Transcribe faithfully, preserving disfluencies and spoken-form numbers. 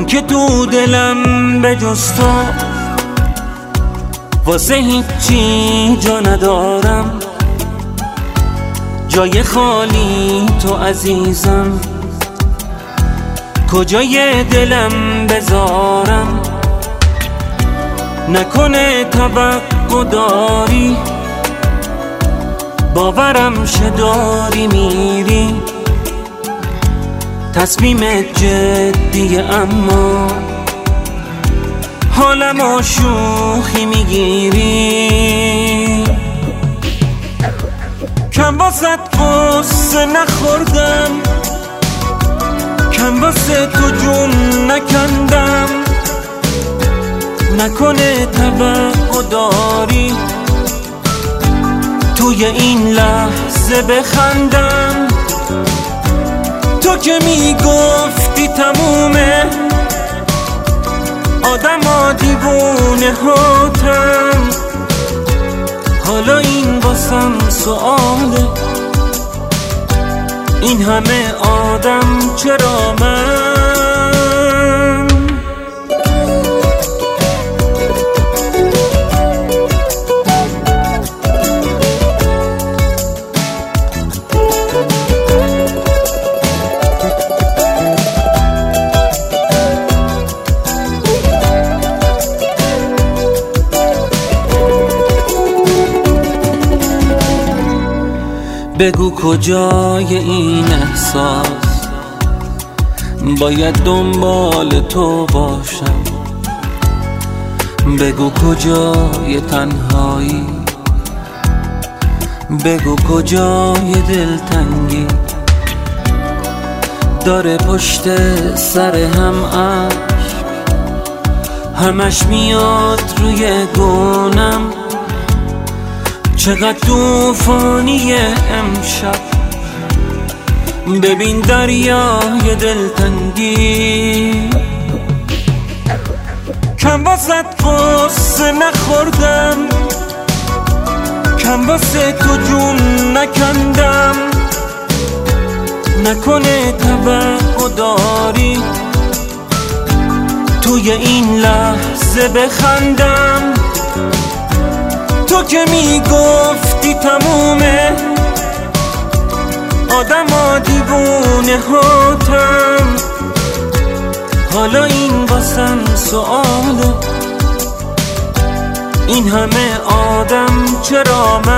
من که تو دلم به جز تو واسه هیچی جا ندارم، جای خالی تو عزیزم، کجای دلم بذارم؟ نکنه توقع داری، باورم شه داری میری، تصمیمت جدیه اما حالمو شوخی میگیری. کم واسه قصه نخوردم، کم واسه تو جون نکندم، نکنه توقع داری توی این لحظه بخندم. تو که میگفتی تمومه، آدم ها دیوونه هاتن، حالا این واسم سؤاله، این همه آدم چرا من؟ بگو کجای این احساس، باید دنبال تو باشم. بگو کجای تنهایی، بگو کجای دلتنگی، داره پشت سر هم عشق، همش میاد روی گونم. چقدر توفانیه امشب، ببین دریای دلتنگی. کم واسه قصه نخوردم، کم واسه تو جون نکندم، نکنه توقع داری توی این لحظه بخندم. تو که میگفتی تمومه، آدم ها دیوونه هاتن، حالا این واسم سؤاله، این همه آدم چرا من؟